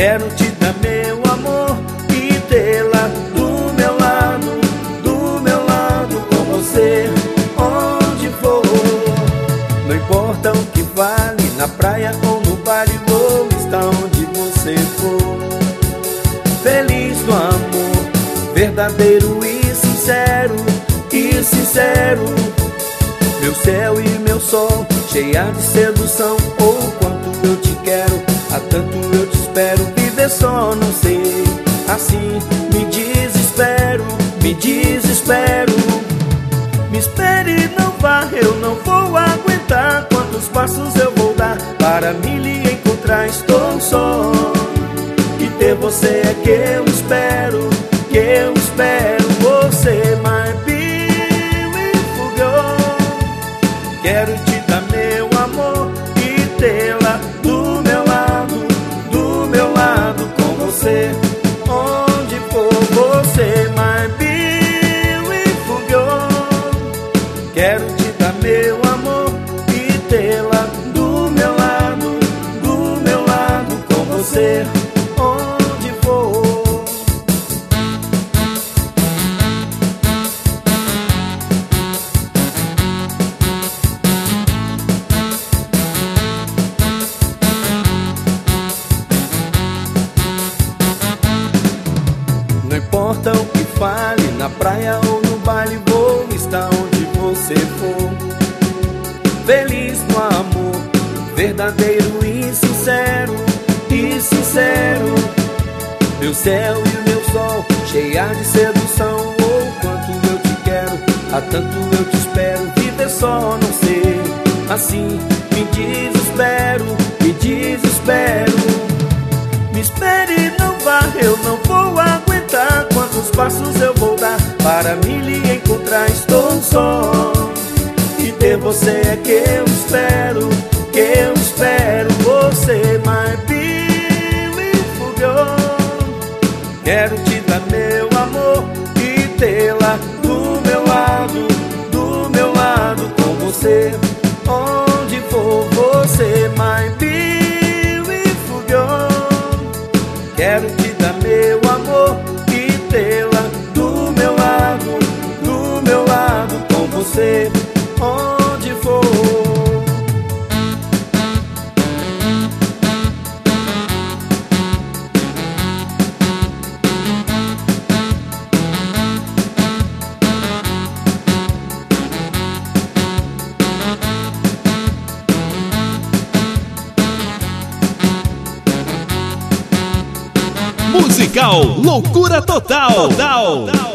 Quero te dar meu amor e tê-la do meu lado com você, onde for. Não importa o que vale, na praia ou no baile, vou estar onde você for. Feliz no amor, verdadeiro e sincero, meu céu e meu sol, cheia de sedução. Oh, quanto eu te quero, há tanto eu te espero. Viver só não sei, assim me desespero. Me espere, não vá, eu não vou aguentar. Quantos passos eu vou dar para me lhe encontrar? Estou só, e ter você é que eu espero. Você, my beautiful girl. Quero te dar meu amor e tê-la do meu lado com você, onde for. Você, my beautiful girl. Quero te dar meu amor e tê-la do meu lado com você, onde for. Não importa o que fale, na praia ou no baile, vou estar onde você for. Feliz no amor, verdadeiro e sincero, meu céu e meu sol, cheia de sedução. Oh, quanto eu te quero, há tanto eu te espero. Viver só não sei, assim me desespero. Me espere, não vá, eu não vou aguentar. Quantos passos eu vou dar para me lhe encontrar? Estou só, e ter você é que eu espero. Você, my beautiful girl. Quero te dar meu amor e tê-la do meu lado com você, onde for. Você, my beautiful girl. Quero te dar meu amor e tê-la do meu lado com você, onde for. Musical Loucura Total.